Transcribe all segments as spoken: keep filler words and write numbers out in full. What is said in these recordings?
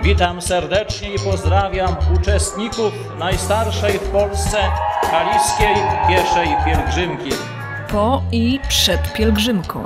Witam serdecznie i pozdrawiam uczestników najstarszej w Polsce kaliskiej pieszej pielgrzymki. Po i przed pielgrzymką.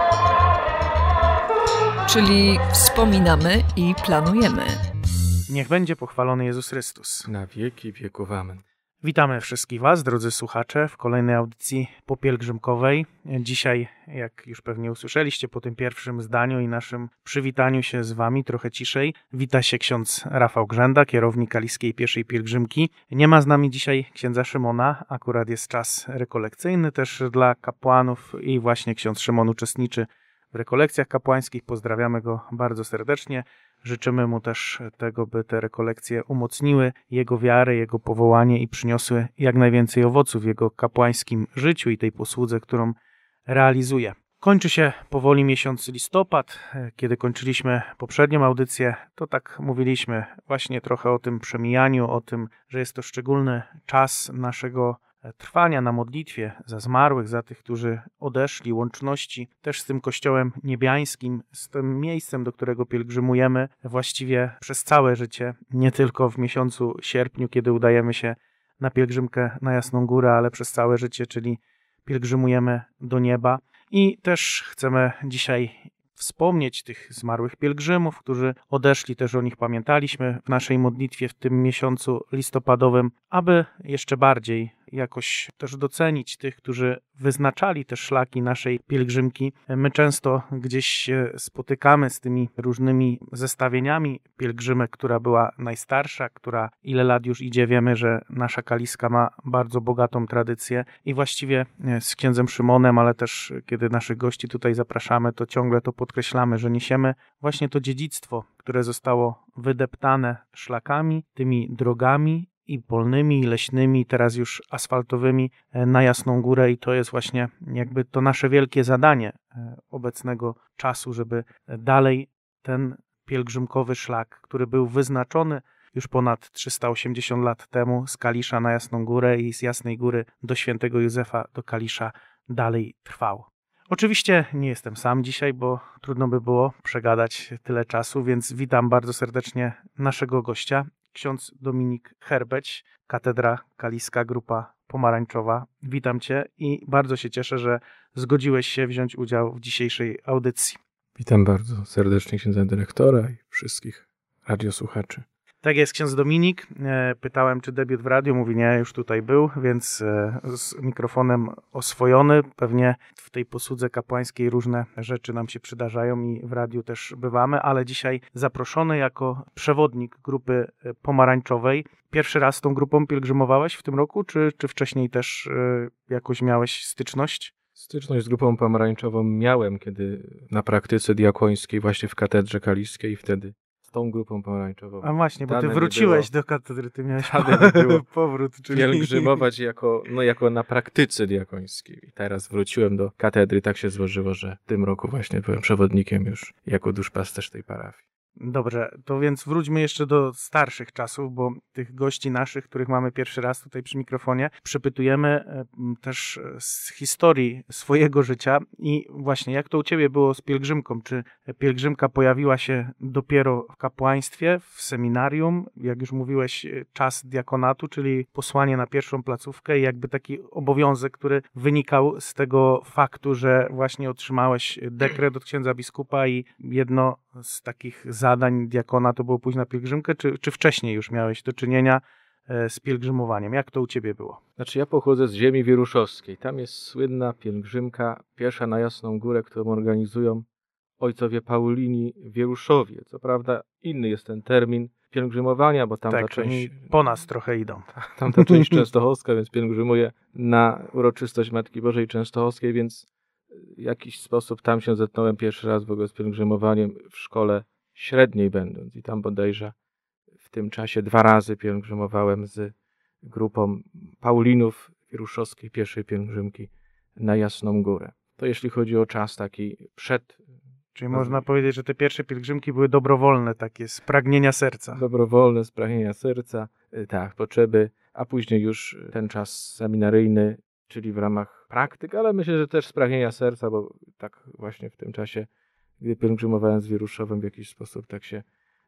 Czyli wspominamy i planujemy. Niech będzie pochwalony Jezus Chrystus. Na wieki wieków. Amen. Witamy wszystkich Was, drodzy słuchacze, w kolejnej audycji popielgrzymkowej. Dzisiaj, jak już pewnie usłyszeliście po tym pierwszym zdaniu i naszym przywitaniu się z Wami trochę ciszej, wita się ksiądz Rafał Grzęda, kierownik Kaliskiej Pieszej Pielgrzymki. Nie ma z nami dzisiaj księdza Szymona, akurat jest czas rekolekcyjny też dla kapłanów i właśnie ksiądz Szymon uczestniczy w rekolekcjach kapłańskich. Pozdrawiamy go bardzo serdecznie. Życzymy mu też tego, by te rekolekcje umocniły jego wiarę, jego powołanie i przyniosły jak najwięcej owoców w jego kapłańskim życiu i tej posłudze, którą realizuje. Kończy się powoli miesiąc listopad. Kiedy kończyliśmy poprzednią audycję, to tak mówiliśmy właśnie trochę o tym przemijaniu, o tym, że jest to szczególny czas naszego trwania na modlitwie za zmarłych, za tych, którzy odeszli, łączności też z tym Kościołem niebiańskim, z tym miejscem, do którego pielgrzymujemy właściwie przez całe życie, nie tylko w miesiącu sierpniu, kiedy udajemy się na pielgrzymkę na Jasną Górę, ale przez całe życie, czyli pielgrzymujemy do nieba. I też chcemy dzisiaj wspomnieć tych zmarłych pielgrzymów, którzy odeszli, też o nich pamiętaliśmy w naszej modlitwie w tym miesiącu listopadowym, aby jeszcze bardziej jakoś też docenić tych, którzy wyznaczali te szlaki naszej pielgrzymki. My często gdzieś się spotykamy z tymi różnymi zestawieniami pielgrzymek, która była najstarsza, która ile lat już idzie. Wiemy, że nasza Kaliska ma bardzo bogatą tradycję i właściwie z księdzem Szymonem, ale też kiedy naszych gości tutaj zapraszamy, to ciągle to podkreślamy, że niesiemy właśnie to dziedzictwo, które zostało wydeptane szlakami, tymi drogami i polnymi, i leśnymi, teraz już asfaltowymi na Jasną Górę i to jest właśnie jakby to nasze wielkie zadanie obecnego czasu, żeby dalej ten pielgrzymkowy szlak, który był wyznaczony już ponad trzysta osiemdziesiąt lat temu z Kalisza na Jasną Górę i z Jasnej Góry do Świętego Józefa, do Kalisza dalej trwał. Oczywiście nie jestem sam dzisiaj, bo trudno by było przegadać tyle czasu, więc witam bardzo serdecznie naszego gościa, ksiądz Dominik Herbeć, Katedra Kaliska, Grupa Pomarańczowa. Witam Cię i bardzo się cieszę, że zgodziłeś się wziąć udział w dzisiejszej audycji. Witam bardzo serdecznie księdza dyrektora i wszystkich radiosłuchaczy. Tak jest, ksiądz Dominik. Pytałem, czy debiut w radiu. Mówi, nie, już tutaj był, więc z mikrofonem oswojony. Pewnie w tej posłudze kapłańskiej różne rzeczy nam się przydarzają i w radiu też bywamy, ale dzisiaj zaproszony jako przewodnik Grupy Pomarańczowej. Pierwszy raz z tą grupą pielgrzymowałeś w tym roku, czy, czy wcześniej też jakoś miałeś styczność? Styczność z Grupą Pomarańczową miałem, kiedy na praktyce diakońskiej właśnie w Katedrze Kaliskiej, wtedy tą Grupą Pomarańczową. A właśnie, bo ty Dane wróciłeś do katedry, ty miałeś było powrót. Czyli... pielgrzymować jako, no, jako na praktyce diakońskiej. I teraz wróciłem do katedry, tak się złożyło, że w tym roku właśnie byłem przewodnikiem już jako duszpasterz tej parafii. Dobrze, to więc wróćmy jeszcze do starszych czasów, bo tych gości naszych, których mamy pierwszy raz tutaj przy mikrofonie, przepytujemy też z historii swojego życia i właśnie jak to u Ciebie było z pielgrzymką? Czy pielgrzymka pojawiła się dopiero w kapłaństwie, w seminarium, jak już mówiłeś, czas diakonatu, czyli posłanie na pierwszą placówkę i jakby taki obowiązek, który wynikał z tego faktu, że właśnie otrzymałeś dekret od księdza biskupa i jedno z takich zadań diakona to było pójść na pielgrzymkę, czy, czy wcześniej już miałeś do czynienia z pielgrzymowaniem? Jak to u Ciebie było? Znaczy ja pochodzę z ziemi wieruszowskiej. Tam jest słynna pielgrzymka pierwsza na Jasną Górę, którą organizują ojcowie Paulini w Wieruszowie. Co prawda inny jest ten termin pielgrzymowania, bo tam tak, ta część... po nas trochę idą. Tam ta część częstochowska, więc pielgrzymuje na uroczystość Matki Bożej Częstochowskiej, więc w jakiś sposób tam się zetknąłem pierwszy raz w ogóle z pielgrzymowaniem w szkole średniej będąc i tam bodajże w tym czasie dwa razy pielgrzymowałem z grupą Paulinów Wieruszowskiej pierwszej pielgrzymki na Jasną Górę. To jeśli chodzi o czas taki przed... Czyli można powiedzieć, że te pierwsze pielgrzymki były dobrowolne, takie z pragnienia serca. Dobrowolne, z pragnienia serca, tak, potrzeby, a później już ten czas seminaryjny, czyli w ramach praktyk, ale myślę, że też z pragnienia serca, bo tak właśnie w tym czasie, gdy pielgrzymowałem z Wieruszowem, w jakiś sposób tak się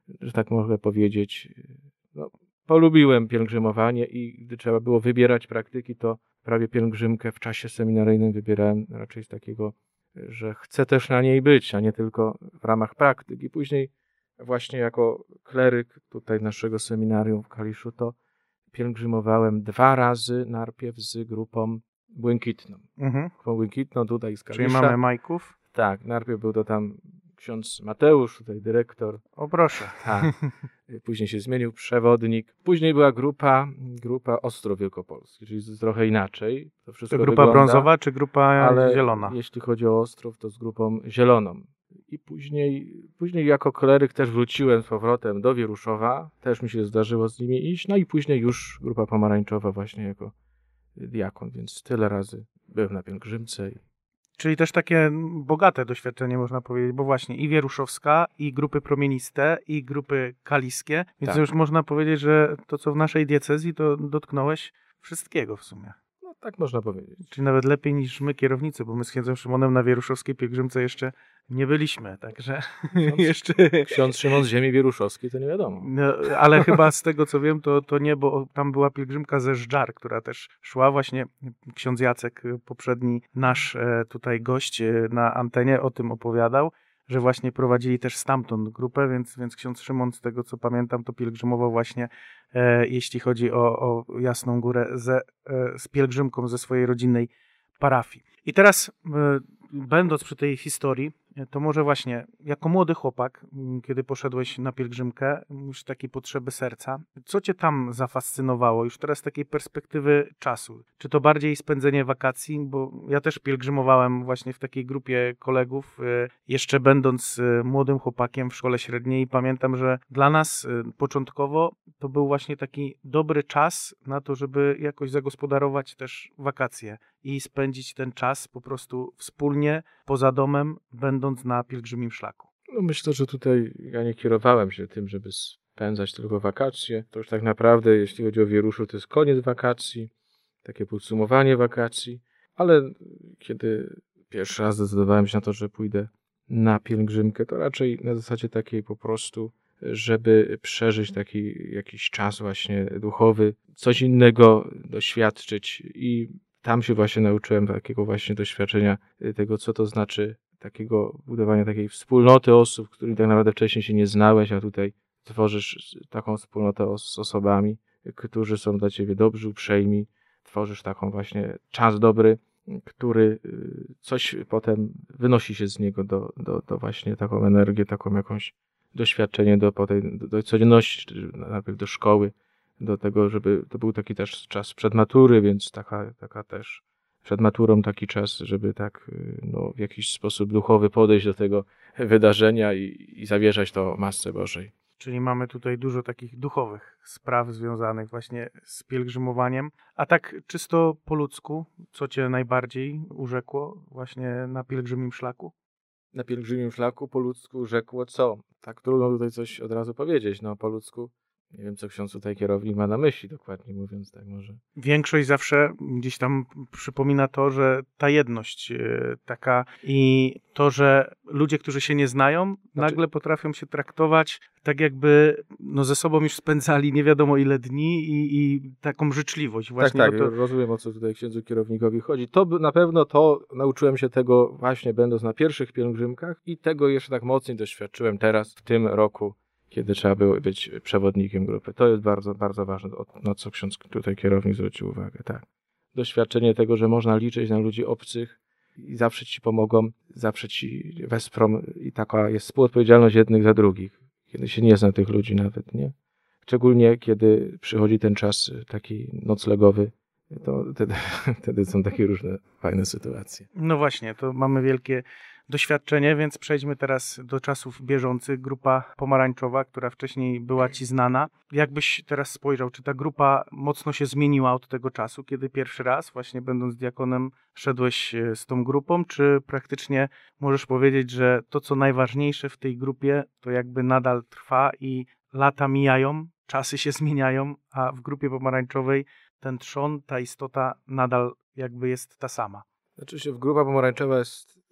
że tak mogę powiedzieć, no, polubiłem pielgrzymowanie i gdy trzeba było wybierać praktyki, to prawie pielgrzymkę w czasie seminaryjnym wybierałem raczej z takiego, że chcę też na niej być, a nie tylko w ramach praktyk. I później właśnie jako kleryk tutaj naszego seminarium w Kaliszu to pielgrzymowałem dwa razy najpierw z grupą błękitną. Mhm. Grupą błękitną tutaj z Kalisza. Czyli mamy Majków? Tak, najpierw był to tam ksiądz Mateusz, tutaj dyrektor. O proszę. Tak. Później się zmienił przewodnik. Później była grupa, grupa Ostrów Wielkopolski, czyli z- trochę inaczej. To wszystko To grupa wygląda, brązowa czy grupa ale zielona? jeśli chodzi o Ostrów, to z grupą zieloną. I później, później jako kleryk też wróciłem z powrotem do Wieruszowa. Też mi się zdarzyło z nimi iść. No i później już grupa pomarańczowa właśnie jako diakon, więc tyle razy byłem na pielgrzymce. I Czyli też takie bogate doświadczenie można powiedzieć, bo właśnie i wieruszowska, i grupy promieniste, i grupy kaliskie, więc Tak. już można powiedzieć, że to co w naszej diecezji, to dotknąłeś wszystkiego w sumie. no tak można powiedzieć. Czyli nawet lepiej niż my kierownicy, bo my z księdzem Szymonem na wieruszowskiej pielgrzymce jeszcze nie byliśmy, także jeszcze... Ksiądz Szymon z ziemi wieruszowskiej to nie wiadomo. No, ale chyba z tego co wiem, to, to nie, bo tam była pielgrzymka ze Żdżar, która też szła właśnie, ksiądz Jacek, poprzedni nasz e, tutaj gość e, na antenie o tym opowiadał, że właśnie prowadzili też stamtąd grupę, więc, więc ksiądz Szymon, z tego co pamiętam, to pielgrzymował właśnie, e, jeśli chodzi o, o Jasną Górę, ze, e, z pielgrzymką ze swojej rodzinnej parafii. I teraz, e, będąc przy tej historii, to może właśnie jako młody chłopak, m, kiedy poszedłeś na pielgrzymkę, już takiej potrzeby serca, co cię tam zafascynowało już teraz z takiej perspektywy czasu? Czy to bardziej spędzenie wakacji? Bo ja też pielgrzymowałem właśnie w takiej grupie kolegów, y, jeszcze będąc y, młodym chłopakiem w szkole średniej i pamiętam, że dla nas y, początkowo to był właśnie taki dobry czas na to, żeby jakoś zagospodarować też wakacje i spędzić ten czas po prostu wspólnie, poza domem, będąc na pielgrzymim szlaku. No myślę, że tutaj ja nie kierowałem się tym, żeby spędzać tylko wakacje. To już tak naprawdę, jeśli chodzi o Wieruszów, to jest koniec wakacji, takie podsumowanie wakacji, ale kiedy pierwszy raz zdecydowałem się na to, że pójdę na pielgrzymkę, to raczej na zasadzie takiej po prostu, żeby przeżyć taki jakiś czas właśnie duchowy, coś innego doświadczyć i tam się właśnie nauczyłem takiego właśnie doświadczenia tego, co to znaczy takiego budowania takiej wspólnoty osób, którymi tak naprawdę wcześniej się nie znałeś, a tutaj tworzysz taką wspólnotę os- z osobami, którzy są dla ciebie dobrzy, uprzejmi. Tworzysz taką właśnie czas dobry, który y, coś potem wynosi się z niego do, do, do właśnie taką energię, taką jakąś doświadczenie do, potem, do, do codzienności, czy najpierw do szkoły, do tego, żeby to był taki też czas przed matury, więc taka, taka też przed maturą taki czas, żeby tak y, no, w jakiś sposób duchowy podejść do tego wydarzenia i, i zawierzać to Matce Bożej. Czyli mamy tutaj dużo takich duchowych spraw związanych właśnie z pielgrzymowaniem. A tak czysto po ludzku, co cię najbardziej urzekło właśnie na pielgrzymim szlaku? Na pielgrzymim szlaku po ludzku rzekło co? Tak trudno tutaj coś od razu powiedzieć. No po ludzku, nie wiem co ksiądz tutaj kierownik ma na myśli, dokładnie mówiąc, tak może. Większość zawsze gdzieś tam przypomina to, że ta jedność e, taka i to, że ludzie, którzy się nie znają, nagle potrafią się traktować tak jakby no, ze sobą już spędzali nie wiadomo ile dni i, i taką życzliwość właśnie. tak, tak, bo to, rozumiem o co tutaj księdzu kierownikowi chodzi. To by- na pewno to nauczyłem się tego właśnie będąc na pierwszych pielgrzymkach i tego jeszcze tak mocniej doświadczyłem teraz w tym roku, kiedy trzeba było być przewodnikiem grupy. To jest bardzo, bardzo ważne, o- na co ksiądz tutaj kierownik zwrócił uwagę. Tak. Doświadczenie tego, że można liczyć na ludzi obcych i zawsze ci pomogą, zawsze ci wesprą i taka jest współodpowiedzialność jednych za drugich, kiedy się nie zna tych ludzi nawet, nie? Szczególnie kiedy przychodzi ten czas taki noclegowy, to wtedy, wtedy są takie różne fajne sytuacje. no właśnie, to mamy wielkie doświadczenie, więc przejdźmy teraz do czasów bieżących. Grupa pomarańczowa, która wcześniej była ci znana. Jakbyś teraz spojrzał, czy ta grupa mocno się zmieniła od tego czasu, kiedy pierwszy raz, właśnie będąc diakonem, szedłeś e, z tą grupą, czy praktycznie możesz powiedzieć, że to, co najważniejsze w tej grupie, to jakby nadal trwa i lata mijają, czasy się zmieniają, a w grupie pomarańczowej ten trzon, ta istota nadal jakby jest ta sama. Znaczy się, grupa pomarańczowa jest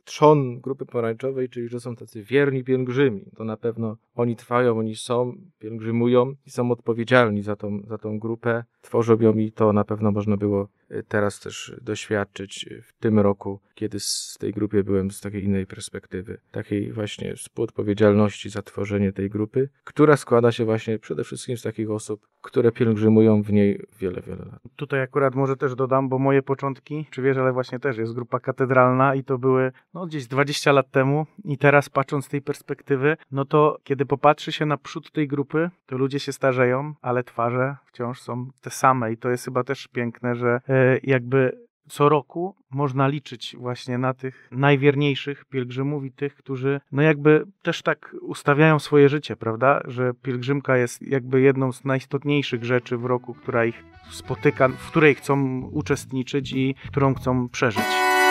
trzon Grupy Pomarańczowej, czyli że są tacy wierni pielgrzymi. To na pewno oni trwają, oni są, pielgrzymują i są odpowiedzialni za tą, za tą grupę. Tworzą ją i to na pewno można było teraz też doświadczyć w tym roku, kiedy z tej grupie byłem z takiej innej perspektywy. Takiej właśnie współodpowiedzialności za tworzenie tej grupy, która składa się właśnie przede wszystkim z takich osób, które pielgrzymują w niej wiele, wiele lat. Tutaj akurat może też dodam, bo moje początki, czy wiesz, ale właśnie też jest grupa katedralna i to były no gdzieś dwadzieścia lat temu i teraz patrząc z tej perspektywy, no to kiedy popatrzy się na przód tej grupy, to ludzie się starzeją, ale twarze wciąż są te same i to jest chyba też piękne, że e, jakby co roku można liczyć właśnie na tych najwierniejszych pielgrzymów i tych, którzy no jakby też tak ustawiają swoje życie, prawda? Że pielgrzymka jest jakby jedną z najistotniejszych rzeczy w roku, która ich spotyka, w której chcą uczestniczyć i którą chcą przeżyć.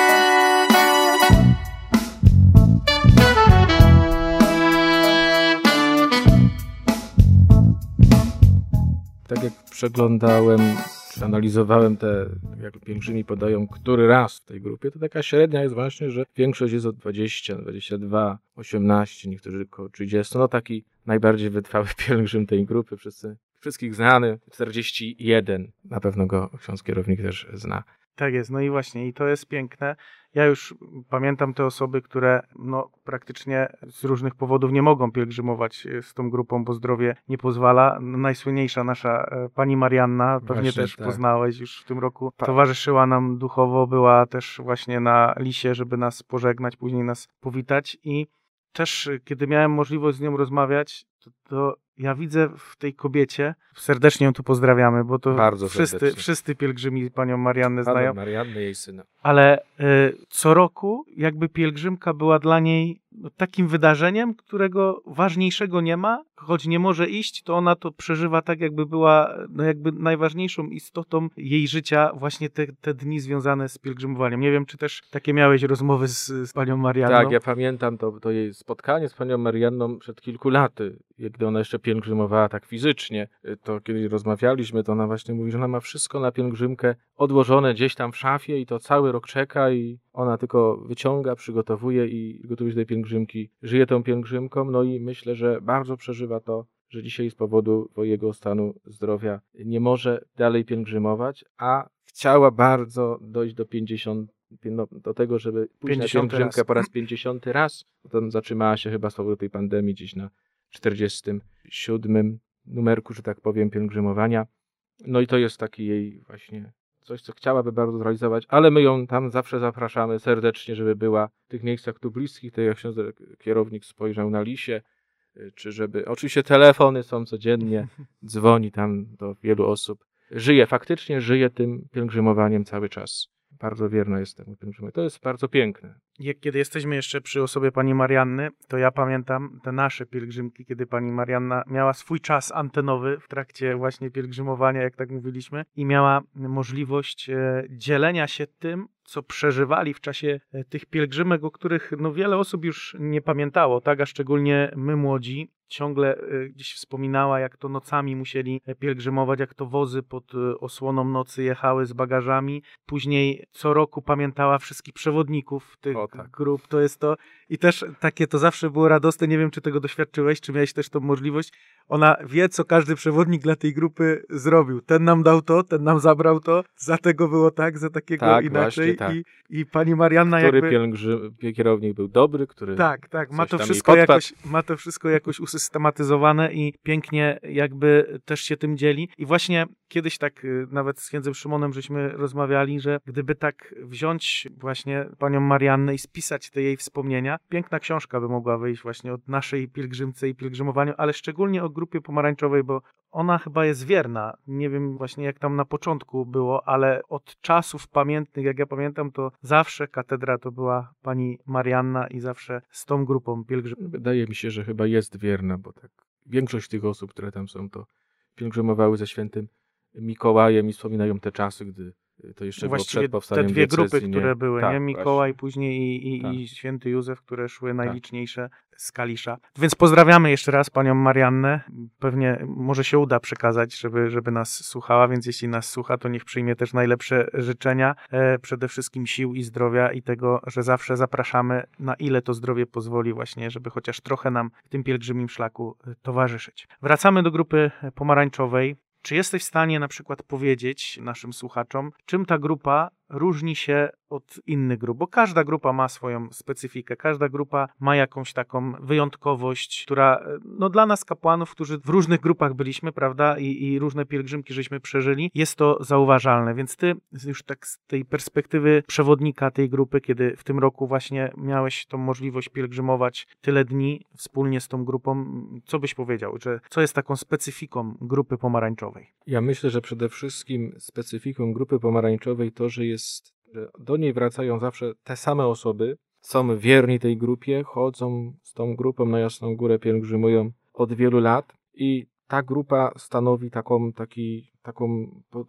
Tak jak przeglądałem, czy analizowałem te, jak pielgrzymi podają, który raz w tej grupie, to taka średnia jest właśnie, że większość jest od dwudziestu, dwudziestu dwóch, osiemnastu, niektórzy około trzydziestu. No taki najbardziej wytrwały pielgrzym tej grupy, wszyscy, wszystkich znany, czterdzieści jeden. Na pewno go ksiądz kierownik też zna. Tak jest, no i właśnie, i to jest piękne. Ja już pamiętam te osoby, które no praktycznie z różnych powodów nie mogą pielgrzymować z tą grupą, bo zdrowie nie pozwala. Najsłynniejsza nasza e, pani Marianna, pewnie Właśnie, też tak. poznałeś już w tym roku, Tak. towarzyszyła nam duchowo, była też właśnie na Lisie, żeby nas pożegnać, później nas powitać i też kiedy miałem możliwość z nią rozmawiać, to, to ja widzę w tej kobiecie, serdecznie ją tu pozdrawiamy, bo to Bardzo wszyscy, serdecznie. wszyscy pielgrzymi panią Mariannę znają. Panną Mariannę, jej syna. Ale y, co roku jakby pielgrzymka była dla niej no, takim wydarzeniem, którego ważniejszego nie ma, choć nie może iść, to ona to przeżywa tak, jakby była no, jakby najważniejszą istotą jej życia właśnie te, te dni związane z pielgrzymowaniem. Nie wiem, czy też takie miałeś rozmowy z, z panią Marianną? Tak, ja pamiętam to, to jej spotkanie z panią Marianną przed kilku laty, gdy ona jeszcze pielgrzymowała tak fizycznie. To kiedy rozmawialiśmy, to ona właśnie mówi, że ona ma wszystko na pielgrzymkę odłożone gdzieś tam w szafie i to cały rok czeka i ona tylko wyciąga, przygotowuje i gotuje się do tej pielgrzymki, żyje tą pielgrzymką, no i myślę, że bardzo przeżywa to, że dzisiaj z powodu swojego stanu zdrowia nie może dalej pielgrzymować, a chciała bardzo dojść do pięćdziesiąt, no, do tego, żeby pójść na pielgrzymkę raz. po raz pięćdziesiąty raz. Potem zatrzymała się chyba z powodu tej pandemii gdzieś na czterdziestym siódmym numerku, że tak powiem, pielgrzymowania. No i to jest taki jej właśnie coś, co chciałaby bardzo zrealizować, ale my ją tam zawsze zapraszamy serdecznie, żeby była w tych miejscach tu bliskich, tak jak ksiądz kierownik spojrzał na Lisie, czy żeby, oczywiście telefony są codziennie, dzwoni tam do wielu osób. Żyje, faktycznie żyje tym pielgrzymowaniem cały czas. Bardzo wierna jest temu pielgrzymowaniu. To jest bardzo piękne. Jak, kiedy jesteśmy jeszcze przy osobie pani Marianny, to ja pamiętam te nasze pielgrzymki, kiedy pani Marianna miała swój czas antenowy w trakcie właśnie pielgrzymowania, jak tak mówiliśmy, i miała możliwość e, dzielenia się tym, co przeżywali w czasie e, tych pielgrzymek, o których no, wiele osób już nie pamiętało, tak, a szczególnie my młodzi. Ciągle e, gdzieś wspominała, jak to nocami musieli pielgrzymować, jak to wozy pod e, osłoną nocy jechały z bagażami. Później co roku pamiętała wszystkich przewodników tych O, tak. grup. To jest to. I też takie to zawsze było radosne. Nie wiem, czy tego doświadczyłeś, czy miałeś też tą możliwość. Ona wie, co każdy przewodnik dla tej grupy zrobił. Ten nam dał to, ten nam zabrał to. Za tego było tak, za takiego Tak, inaczej. właśnie, tak. I, I pani Marianna Który jakby... pielgrzym, kierownik był dobry, który... Tak, tak, ma coś to, tam jej wszystko podpadł. jakoś, ma to wszystko jakoś usystematyzowane i pięknie jakby też się tym dzieli. I właśnie kiedyś tak y, nawet z księdzem Szymonem żeśmy rozmawiali, że gdyby tak wziąć właśnie panią Mariannę i spisać te jej wspomnienia, piękna książka by mogła wyjść właśnie od naszej pielgrzymce i pielgrzymowaniu, ale szczególnie o grupie pomarańczowej, bo ona chyba jest wierna. Nie wiem właśnie jak tam na początku było, ale od czasów pamiętnych, jak ja pamiętam, to zawsze katedra to była pani Marianna i zawsze z tą grupą pielgrzymów. Wydaje mi się, że chyba jest wierna, bo tak większość tych osób, które tam są, to pielgrzymowały ze świętym Mikołajem i wspominają te czasy, gdy To jeszcze Właściwie było przed powstaniem te dwie grupy, diecezji, nie? które były, Tak, nie? Mikołaj właśnie. później i, i, Tak. i święty Józef, które szły najliczniejsze z Kalisza. Więc pozdrawiamy jeszcze raz panią Mariannę. Pewnie może się uda przekazać, żeby, żeby nas słuchała, więc jeśli nas słucha, to niech przyjmie też najlepsze życzenia. E, przede wszystkim sił i zdrowia i tego, że zawsze zapraszamy, na ile to zdrowie pozwoli właśnie, żeby chociaż trochę nam w tym pielgrzymim szlaku e, towarzyszyć. Wracamy do grupy pomarańczowej. Czy jesteś w stanie na przykład powiedzieć naszym słuchaczom, czym ta grupa różni się od innych grup? Bo każda grupa ma swoją specyfikę, każda grupa ma jakąś taką wyjątkowość, która no dla nas kapłanów, którzy w różnych grupach byliśmy, prawda, i, i różne pielgrzymki żeśmy przeżyli, jest to zauważalne. Więc ty już tak z tej perspektywy przewodnika tej grupy, kiedy w tym roku właśnie miałeś tą możliwość pielgrzymować tyle dni wspólnie z tą grupą, co byś powiedział, że co jest taką specyfiką grupy pomarańczowej? Ja myślę, że przede wszystkim specyfiką grupy pomarańczowej to, że jest, że do niej wracają zawsze te same osoby, są wierni tej grupie, chodzą z tą grupą na Jasną Górę, pielgrzymują od wielu lat i ta grupa stanowi taką, taki, taką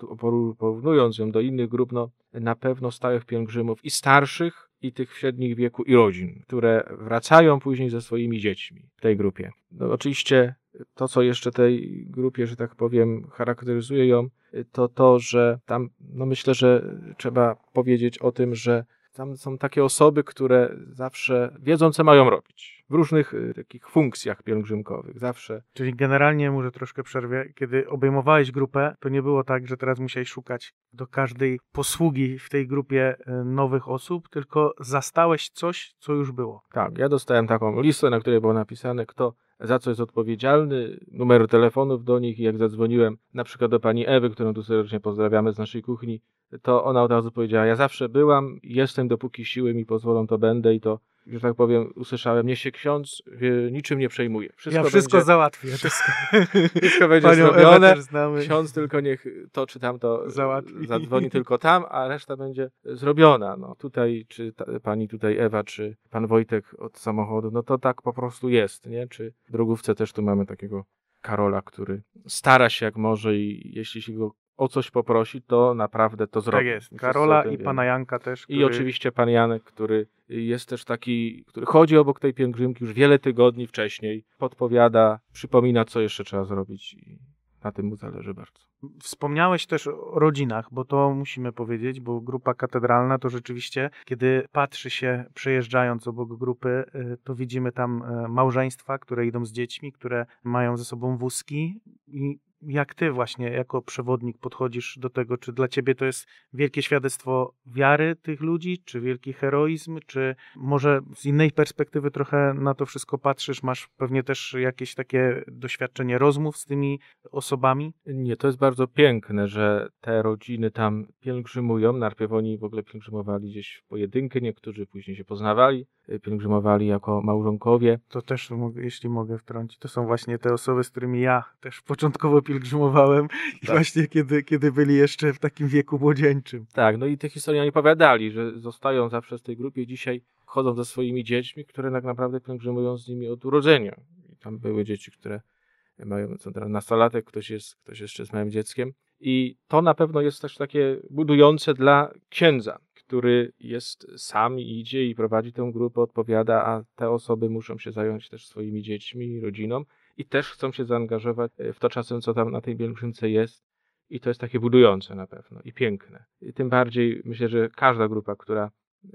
porównując ją do innych grup, no, na pewno stałych pielgrzymów i starszych, i tych w średnich wieku, i rodzin, które wracają później ze swoimi dziećmi w tej grupie. No, oczywiście to, co jeszcze tej grupie, że tak powiem, charakteryzuje ją, to to, że tam, no myślę, że trzeba powiedzieć o tym, że tam są takie osoby, które zawsze wiedzą, co mają robić. W różnych y, takich funkcjach pielgrzymkowych. Zawsze. Czyli generalnie, może troszkę przerwie, kiedy obejmowałeś grupę, to nie było tak, że teraz musiałeś szukać do każdej posługi w tej grupie y, nowych osób, tylko zastałeś coś, co już było. Tak, ja dostałem taką listę, na której było napisane, kto za co jest odpowiedzialny, numery telefonów do nich i jak zadzwoniłem na przykład do pani Ewy, którą tu serdecznie pozdrawiamy z naszej kuchni, to ona od razu powiedziała, ja zawsze byłam, jestem, dopóki siły mi pozwolą, to będę i to, że tak powiem, usłyszałem, niech się ksiądz wie, niczym nie przejmuje. Wszystko ja wszystko będzie, załatwię. wszystko będzie Panią Ewę zrobione, też znamy. ksiądz tylko niech to czy tamto Załatwi. zadzwoni tylko tam, a reszta będzie zrobiona. No, tutaj, czy ta, pani tutaj Ewa, czy pan Wojtek od samochodu, no to tak po prostu jest, nie? Czy w drogówce też tu mamy takiego Karola, który stara się jak może i jeśli się go o coś poprosi, to naprawdę to zrobi. Tak jest. Wszyscy Karola o tym i wiemy. pana Janka też. I który... oczywiście pan Janek, który jest też taki, który chodzi obok tej pielgrzymki już wiele tygodni wcześniej, podpowiada, przypomina, co jeszcze trzeba zrobić i na tym mu zależy bardzo. Wspomniałeś też o rodzinach, bo to musimy powiedzieć, bo grupa katedralna to rzeczywiście, kiedy patrzy się przejeżdżając obok grupy, to widzimy tam małżeństwa, które idą z dziećmi, które mają ze sobą wózki i jak ty właśnie jako przewodnik podchodzisz do tego, czy dla ciebie to jest wielkie świadectwo wiary tych ludzi, czy wielki heroizm, czy może z innej perspektywy trochę na to wszystko patrzysz, masz pewnie też jakieś takie doświadczenie rozmów z tymi osobami? Nie, to jest bardzo piękne, że te rodziny tam pielgrzymują. Najpierw oni w ogóle pielgrzymowali gdzieś w pojedynkę, niektórzy później się poznawali, pielgrzymowali jako małżonkowie. To też, jeśli mogę wtrącić, to są właśnie te osoby, z którymi ja też początkowo pielgrzymowałem i Tak. właśnie kiedy, kiedy byli jeszcze w takim wieku młodzieńczym. Tak, no i te historie oni opowiadali, że zostają zawsze w tej grupie, dzisiaj chodzą ze swoimi dziećmi, które tak naprawdę pielgrzymują z nimi od urodzenia. I tam były dzieci, które mają co teraz nastolatek, ktoś jest, ktoś jeszcze jest małym dzieckiem. I to na pewno jest też takie budujące dla księdza, który jest sam i idzie i prowadzi tę grupę, odpowiada, a te osoby muszą się zająć też swoimi dziećmi, rodziną i też chcą się zaangażować w to czasem, co tam na tej pielgrzymce jest. I to jest takie budujące na pewno i piękne. I tym bardziej myślę, że każda grupa, która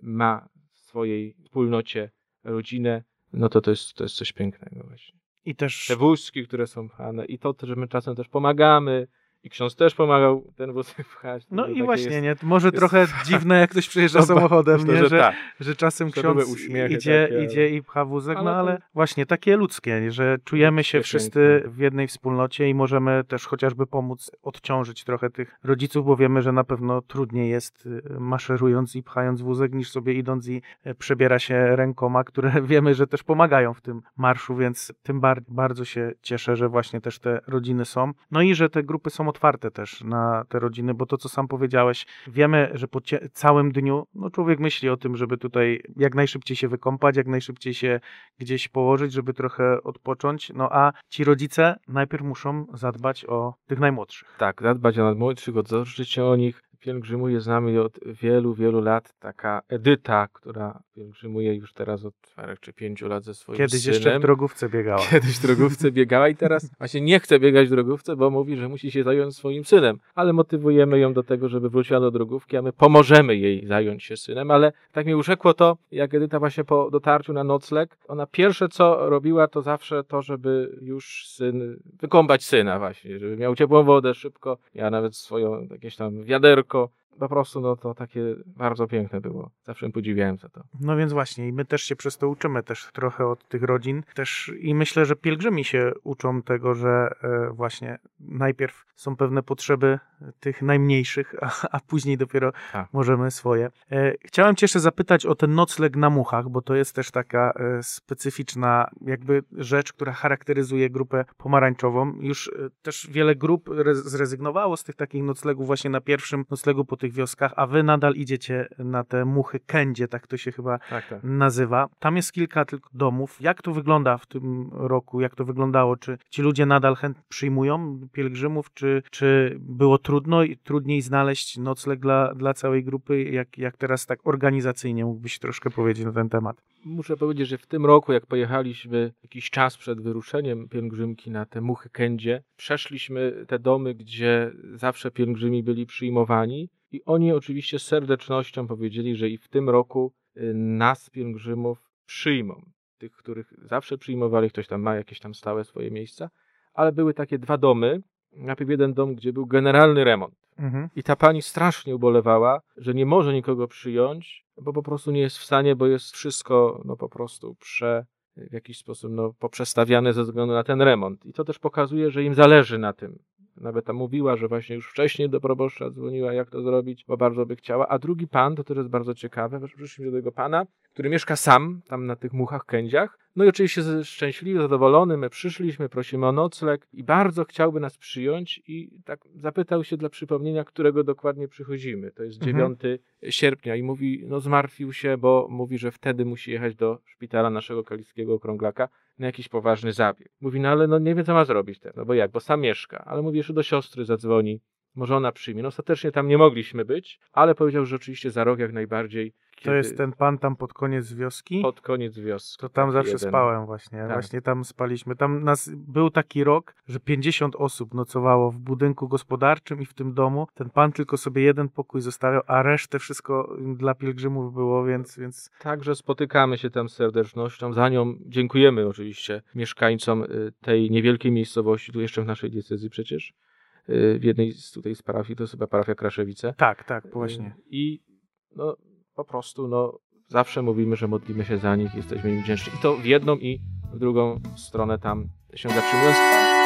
ma w swojej wspólnocie rodzinę, no to to jest, to jest coś pięknego właśnie. I też Te wózki, które są pchane i to, że my czasem też pomagamy i ksiądz też pomagał ten wózek pchać. no To i takie właśnie, jest, nie? To może jest- trochę dziwne, jak ktoś przyjeżdża No, samochodem, myślę, nie? że Że, tak. że czasem To były ksiądz uśmiechy idzie, takie, idzie i pcha wózek, ale no to- ale właśnie takie ludzkie, że czujemy się Ludzkie, wszyscy piękne. w jednej wspólnocie i możemy też chociażby pomóc odciążyć trochę tych rodziców, bo wiemy, że na pewno trudniej jest y, maszerując i pchając wózek, niż sobie idąc i y, przebiera się rękoma, które wiemy, że też pomagają w tym marszu, więc tym bar- bardzo się cieszę, że właśnie też te rodziny są. No i że te grupy są otwarte też na te rodziny, bo to, co sam powiedziałeś, wiemy, że po cie- całym dniu, no człowiek myśli o tym, żeby tutaj jak najszybciej się wykąpać, jak najszybciej się gdzieś położyć, żeby trochę odpocząć, no a ci rodzice najpierw muszą zadbać o tych najmłodszych. Tak, zadbać o najmłodszych, odzobaczyć się o nich, pielgrzymuje z nami od wielu, wielu lat taka Edyta, która pielgrzymuje już teraz od czterech czy pięciu lat ze swoim Kiedyś synem. jeszcze w drogówce biegała. Kiedyś w drogówce biegała i teraz właśnie nie chce biegać w drogówce, bo mówi, że musi się zająć swoim synem. Ale motywujemy ją do tego, żeby wróciła do drogówki, a my pomożemy jej zająć się synem. Ale tak mi urzekło to, jak Edyta właśnie po dotarciu na nocleg, ona pierwsze co robiła, to zawsze to, żeby już syn, wykąpać syna właśnie, żeby miał ciepłą wodę szybko. Ja nawet swoją jakieś tam wiaderko. Po prostu no to takie bardzo piękne było. Zawsze podziwiałem za to. No więc właśnie i my też się przez to uczymy też trochę od tych rodzin też i myślę, że pielgrzymi się uczą tego, że e, właśnie najpierw są pewne potrzeby tych najmniejszych, a, a później dopiero Tak. możemy swoje. E, chciałem cię jeszcze zapytać o ten nocleg na muchach, bo to jest też taka e, specyficzna jakby rzecz, która charakteryzuje grupę pomarańczową. Już e, też wiele grup re- zrezygnowało z tych takich noclegów właśnie na pierwszym noclegu po tych wioskach, a wy nadal idziecie na te muchy kędzie, tak to się chyba Tak, tak. nazywa. Tam jest kilka tylko domów. Jak to wygląda w tym roku? Jak to wyglądało? Czy ci ludzie nadal chętnie przyjmują pielgrzymów? Czy, czy było trudno i trudniej znaleźć nocleg dla, dla całej grupy? Jak, jak teraz tak organizacyjnie mógłbyś troszkę powiedzieć na ten temat? Muszę powiedzieć, że w tym roku, jak pojechaliśmy jakiś czas przed wyruszeniem pielgrzymki na te muchy kędzie, przeszliśmy te domy, gdzie zawsze pielgrzymi byli przyjmowani i oni oczywiście z serdecznością powiedzieli, że i w tym roku y, nas, pielgrzymów, przyjmą. Tych, których zawsze przyjmowali, ktoś tam ma jakieś tam stałe swoje miejsca, ale były takie dwa domy, najpierw jeden dom, gdzie był generalny remont. Mhm. I ta pani strasznie ubolewała, że nie może nikogo przyjąć, bo po prostu nie jest w stanie, bo jest wszystko no po prostu prze, w jakiś sposób no, poprzestawiane ze względu na ten remont. I to też pokazuje, że im zależy na tym. Nawet tam mówiła, że właśnie już wcześniej do proboszcza dzwoniła, jak to zrobić, bo bardzo by chciała. A drugi pan, to też jest bardzo ciekawe, przyszliśmy do tego pana, który mieszka sam, tam na tych muchach kędziach. No i oczywiście szczęśliwy, zadowolony, my przyszliśmy, prosimy o nocleg i bardzo chciałby nas przyjąć i tak zapytał się dla przypomnienia, którego dokładnie przychodzimy. To jest Mhm. dziewiątego sierpnia i mówi, no zmartwił się, bo mówi, że wtedy musi jechać do szpitala naszego kaliskiego okrąglaka na jakiś poważny zabieg. Mówi, no ale no nie wie, co ma zrobić teraz, no bo jak, bo sam mieszka, ale mówi, jeszcze do siostry zadzwoni, może ona przyjmie. No ostatecznie tam nie mogliśmy być, ale powiedział, że oczywiście za rok jak najbardziej. To kiedy- jest ten pan tam pod koniec wioski? Pod koniec wioski. To tam taki zawsze jeden. spałem właśnie. Tak. Właśnie tam spaliśmy. Tam nas był taki rok, że pięćdziesiąt osób nocowało w budynku gospodarczym i w tym domu. Ten pan tylko sobie jeden pokój zostawiał, a resztę wszystko dla pielgrzymów było, więc, więc Także spotykamy się tam z serdecznością. Za nią dziękujemy oczywiście mieszkańcom y, tej niewielkiej miejscowości, tu jeszcze w naszej diecezji przecież. Y, W jednej z tutaj z parafii, to jest chyba parafia Kraszewice. tak, tak, właśnie. Y, I no, po prostu no, zawsze mówimy, że modlimy się za nich, jesteśmy im wdzięczni. I to w jedną i w drugą stronę tam się zatrzymując.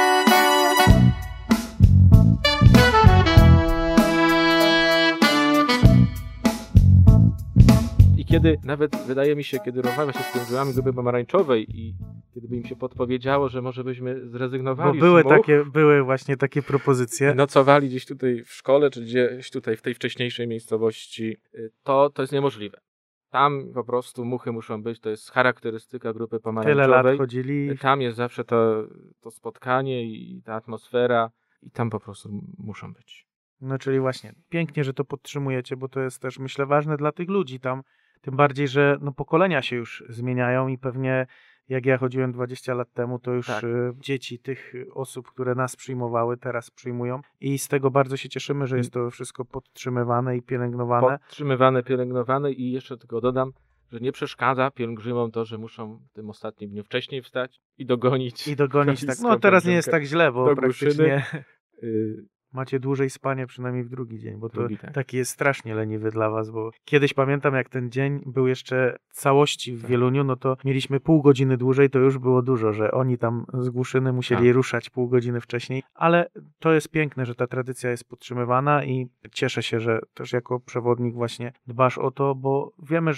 I kiedy nawet, wydaje mi się, kiedy rozmawia się z pielgrzymami grupy pomarańczowej i kiedy by im się podpowiedziało, że może byśmy Bo zrezygnowali były z much, takie, były właśnie takie propozycje. nocowali gdzieś tutaj w szkole, czy gdzieś tutaj w tej wcześniejszej miejscowości, y, to, to jest niemożliwe. Tam po prostu muchy muszą być, to jest charakterystyka grupy Tyle pomarańczowej. lat chodzili. Tam jest zawsze to, to spotkanie i ta atmosfera i tam po prostu muszą być. No czyli właśnie, pięknie, że to podtrzymujecie, bo to jest też, myślę, ważne dla tych ludzi tam. Tym bardziej, że no, pokolenia się już zmieniają i pewnie jak ja chodziłem dwadzieścia lat temu, to już Tak. y, dzieci tych osób, które nas przyjmowały, teraz przyjmują. I z tego bardzo się cieszymy, że jest to wszystko podtrzymywane i pielęgnowane. Podtrzymywane, pielęgnowane i jeszcze tylko dodam, że nie przeszkadza pielgrzymom to, że muszą w tym ostatnim dniu wcześniej wstać i dogonić. I dogonić tak. kaliską No teraz nie jest pielgrzymkę tak źle, bo do praktycznie Y, macie dłużej spanie przynajmniej w drugi dzień, bo to Drugi, tak. taki jest strasznie leniwy dla was, bo kiedyś pamiętam, jak ten dzień był jeszcze całości w Tak. Wieluniu, no to mieliśmy pół godziny dłużej, to już było dużo, że oni tam z Głuszyny musieli Tak. ruszać pół godziny wcześniej, ale to jest piękne, że ta tradycja jest podtrzymywana i cieszę się, że też jako przewodnik właśnie dbasz o to, bo wiemy, że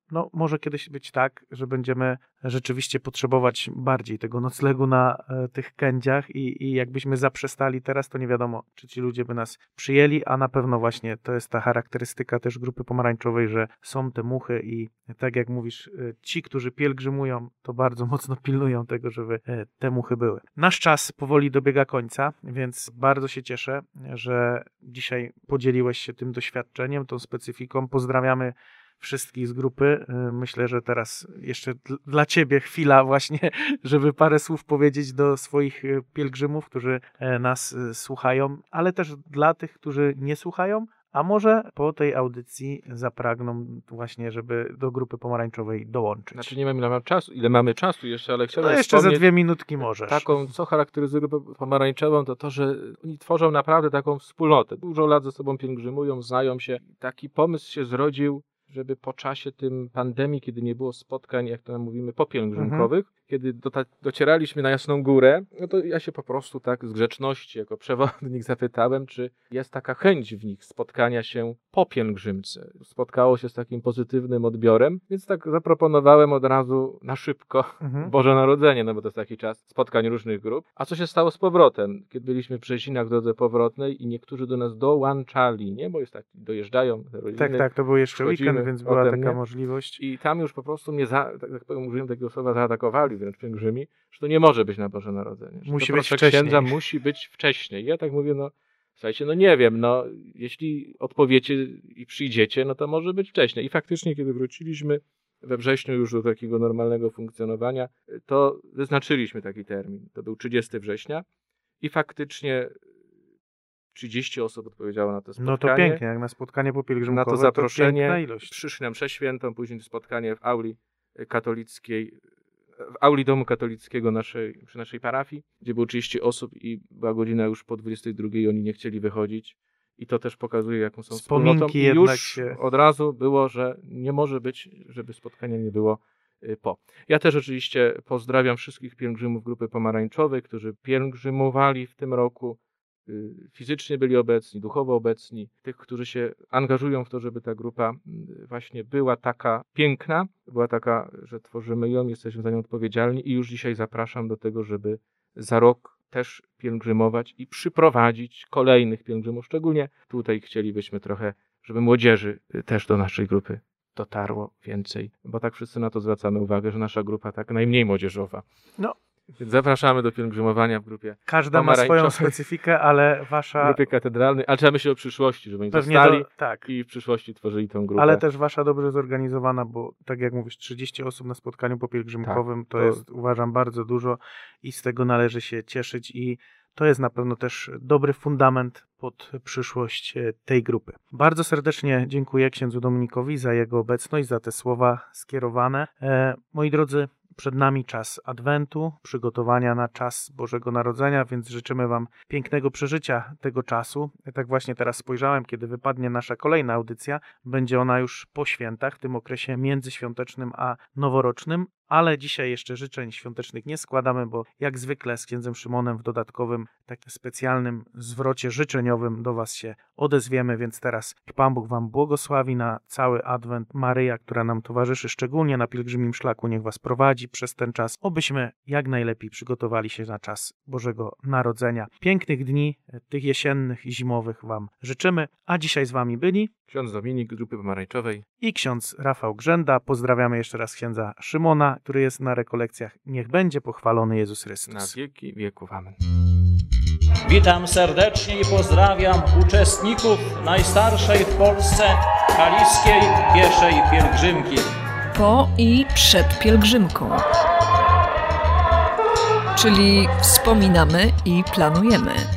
no może kiedyś być tak, że będziemy rzeczywiście potrzebować bardziej tego noclegu na e, tych kędziach i, i jakbyśmy zaprzestali teraz, to nie wiadomo, czy ci ludzie by nas przyjęli, a na pewno właśnie to jest ta charakterystyka też Grupy Pomarańczowej, że są te muchy i tak jak mówisz, e, ci, którzy pielgrzymują, to bardzo mocno pilnują tego, żeby e, te muchy były. Nasz czas powoli dobiega końca, więc bardzo się cieszę, że dzisiaj podzieliłeś się tym doświadczeniem, tą specyfiką. Pozdrawiamy wszystkich z grupy. Myślę, że teraz jeszcze dla Ciebie chwila właśnie, żeby parę słów powiedzieć do swoich pielgrzymów, którzy nas słuchają, ale też dla tych, którzy nie słuchają, a może po tej audycji zapragną właśnie, żeby do Grupy Pomarańczowej dołączyć. Znaczy nie wiem ile mam czasu, ile mamy czasu jeszcze, ale chciałem No jeszcze za dwie minutki możesz. Taką, co charakteryzuje Grupę Pomarańczową, to to, że oni tworzą naprawdę taką wspólnotę. Dużo lat ze sobą pielgrzymują, znają się. Taki pomysł się zrodził, żeby po czasie tym pandemii, kiedy nie było spotkań, jak to nam mówimy, popielgrzymkowych, mhm. kiedy dota- docieraliśmy na Jasną Górę, no to ja się po prostu tak z grzeczności jako przewodnik zapytałem, czy jest taka chęć w nich spotkania się po pielgrzymce. Spotkało się z takim pozytywnym odbiorem, więc tak zaproponowałem od razu na szybko mhm. Boże Narodzenie, no bo to jest taki czas spotkań różnych grup. A co się stało z powrotem? Kiedy byliśmy w Brzezinach w drodze powrotnej i niektórzy do nas dołączali, nie? Bo jest tak, dojeżdżają te rodziny. Tak, tak, to był jeszcze weekend, więc była potem, taka nie? możliwość. I tam już po prostu mnie, za, tak jak powiem, użyłem takiego słowa, zaatakowali wręcz pielgrzymi, że to nie może być na Boże Narodzenie. Że musi to być wcześniej. Księdza musi być wcześniej. Ja tak mówię, no słuchajcie, no nie wiem, no jeśli odpowiecie i przyjdziecie, no to może być wcześniej. I faktycznie, kiedy wróciliśmy we wrześniu już do takiego normalnego funkcjonowania, to wyznaczyliśmy taki termin. To był trzydziestego września i faktycznie trzydzieści osób odpowiedziało na to spotkanie. No to pięknie, jak na spotkanie popielgrzymkowe. Na to zaproszenie. To ilość. Przyszli nam mszę świętą, później spotkanie w auli katolickiej, w auli domu katolickiego naszej, przy naszej parafii, gdzie było trzydzieści osób i była godzina już po dwudziestej drugiej i oni nie chcieli wychodzić. I to też pokazuje, jaką są wspólnotą. I już się... od razu było, że nie może być, żeby spotkania nie było po. Ja też oczywiście pozdrawiam wszystkich pielgrzymów Grupy Pomarańczowej, którzy pielgrzymowali w tym roku, fizycznie byli obecni, duchowo obecni, tych, którzy się angażują w to, żeby ta grupa właśnie była taka piękna, była taka, że tworzymy ją, jesteśmy za nią odpowiedzialni i już dzisiaj zapraszam do tego, żeby za rok też pielgrzymować i przyprowadzić kolejnych pielgrzymów. Szczególnie tutaj chcielibyśmy trochę, żeby młodzieży też do naszej grupy dotarło więcej, bo tak wszyscy na to zwracamy uwagę, że nasza grupa tak najmniej młodzieżowa. No. Więc zapraszamy do pielgrzymowania w grupie Każda ma swoją specyfikę, ale wasza... W grupie katedralnej, ale trzeba myśleć o przyszłości, żeby oni zostali do... tak. i w przyszłości tworzyli tę grupę. Ale też wasza dobrze zorganizowana, bo tak jak mówisz, trzydzieści osób na spotkaniu popielgrzymkowym tak, to, to jest, uważam, bardzo dużo i z tego należy się cieszyć i to jest na pewno też dobry fundament pod przyszłość tej grupy. Bardzo serdecznie dziękuję księdzu Dominikowi za jego obecność, za te słowa skierowane. E, moi drodzy, przed nami czas Adwentu, przygotowania na czas Bożego Narodzenia, więc życzymy Wam pięknego przeżycia tego czasu. Tak właśnie teraz spojrzałem, kiedy wypadnie nasza kolejna audycja, będzie ona już po świętach, w tym okresie międzyświątecznym a noworocznym, ale dzisiaj jeszcze życzeń świątecznych nie składamy, bo jak zwykle z księdzem Szymonem w dodatkowym, takim specjalnym zwrocie życzeniowym do Was się odezwiemy, więc teraz Pan Bóg Wam błogosławi na cały Adwent. Maryja, która nam towarzyszy, szczególnie na pielgrzymim szlaku, niech Was prowadzi przez ten czas, obyśmy jak najlepiej przygotowali się na czas Bożego Narodzenia. Pięknych dni, tych jesiennych i zimowych Wam życzymy, a dzisiaj z Wami byli ksiądz Dominik z Grupy Pomarańczowej i ksiądz Rafał Grzęda. Pozdrawiamy jeszcze raz księdza Szymona, który jest na rekolekcjach. Niech będzie pochwalony Jezus Chrystus. Na wieki wieków. Amen. Witam serdecznie i pozdrawiam uczestników najstarszej w Polsce kaliskiej pieszej pielgrzymki. Po i przed pielgrzymką. Czyli wspominamy i planujemy.